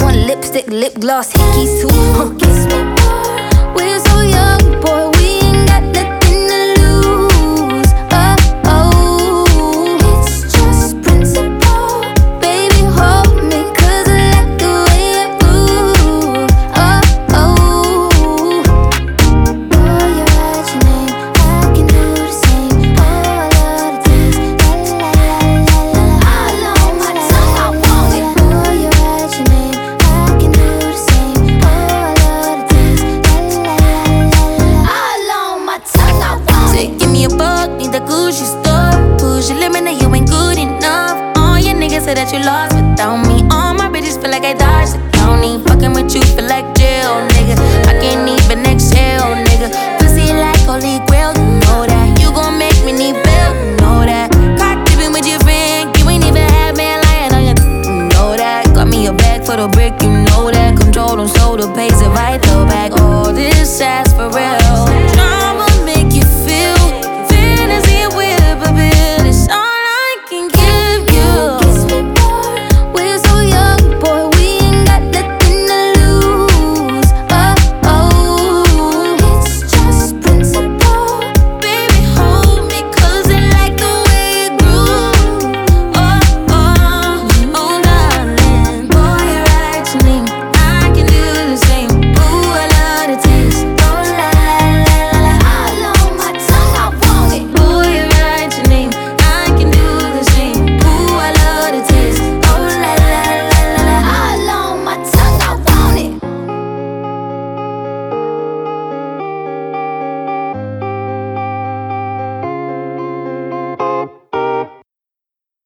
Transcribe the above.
want lipstick, lip gloss, hickeys too. Guess what? We're so young, boy, we ain't got nothing to lose. Oh, oh, it's just principle. Baby, hold me, 'cause I like the way you move. Oh, oh, boy, you write your name, I can do the same. Oh, I love the taste, la la la la la. All on my tongue, I want it. Boy, you write your name, I can do the same. Oh, I love the taste, la la la la la. All on my tongue, I want it. So give me a buck, need the Gucci store. Push your limit, that you ain't good enough. All your niggas say that you lost without me. All my bitches feel like I